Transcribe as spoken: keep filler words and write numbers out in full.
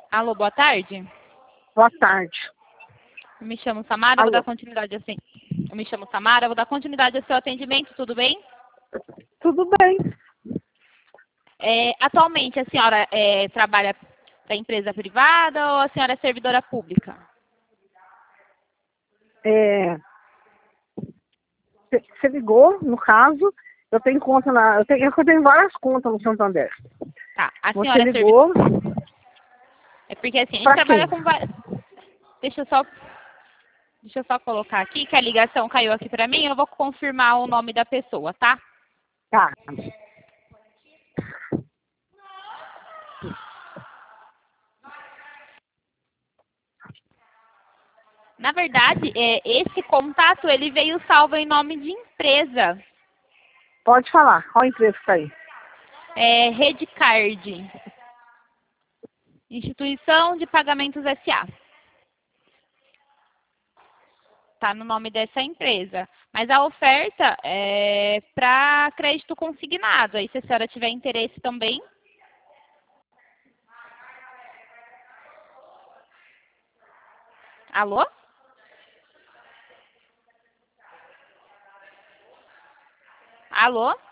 Alô, boa tarde. Boa tarde. Eu me chamo Samara, Alô. vou dar continuidade assim. Eu me chamo Samara, vou dar continuidade ao seu atendimento, tudo bem? Tudo bem. É, atualmente a senhora é, trabalha para empresa privada ou a senhora é servidora pública? É, Você você ligou, no caso, eu tenho conta na. Eu tenho, eu tenho várias contas no Santander. Tá, a Você senhora é servidora. ligou É porque assim, a gente para trabalha quem? com várias. Deixa eu só. Deixa eu só colocar aqui que a ligação caiu aqui para mim, eu vou confirmar o nome da pessoa, tá? Tá. Na verdade, é, esse contato ele veio salvo em nome de empresa. Pode falar. Qual empresa que tá aí? É, Redcard. Instituição de Pagamentos S A. Tá no nome dessa empresa. Mas a oferta é para crédito consignado. Aí, se a senhora tiver interesse também. Alô? Alô?